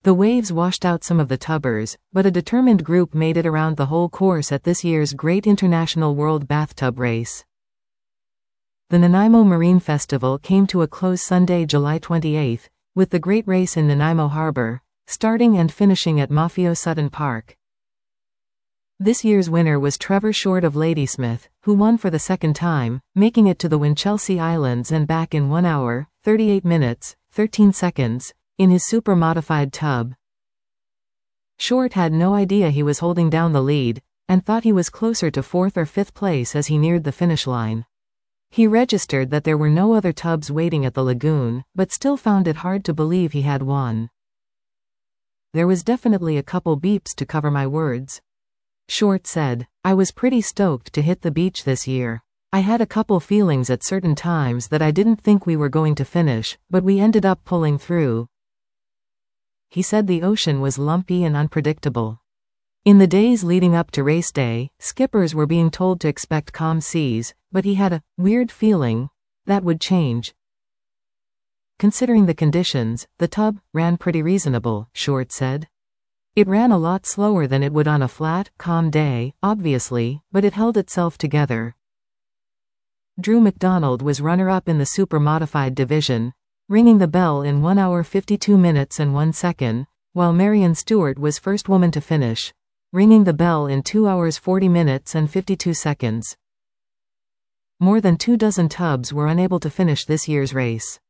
The waves washed out some of the tubbers, but a determined group made it around the whole course at this year's Great International World Bathtub Race. The Nanaimo Marine Festival came to a close Sunday, July 28, with the Great Race in Nanaimo Harbor, starting and finishing at Mafio Sutton Park. This year's winner was Trevor Short of Ladysmith, who won for the second time, making it to the Winchelsea Islands and back in 1 hour, 38 minutes, 13 seconds, in his super-modified tub. Short had no idea he was holding down the lead, and thought he was closer to 4th or 5th place as he neared the finish line. He registered that there were no other tubs waiting at the lagoon, but still found it hard to believe he had won. "There was definitely a couple beeps to cover my words," Short said. "I was pretty stoked to hit the beach this year. I had a couple feelings at certain times that I didn't think we were going to finish, but we ended up pulling through." He said the ocean was lumpy and unpredictable. In the days leading up to race day, skippers were being told to expect calm seas, but he had a weird feeling that would change. Considering the conditions, the tub ran pretty reasonable, Short said. It ran a lot slower than it would on a flat, calm day, obviously, but it held itself together. Drew McDonald was runner-up in the super-modified division, ringing the bell in 1 hour 52 minutes and 1 second, while Marion Stewart was first woman to finish, ringing the bell in 2 hours 40 minutes and 52 seconds. More than 24 tubs were unable to finish this year's race.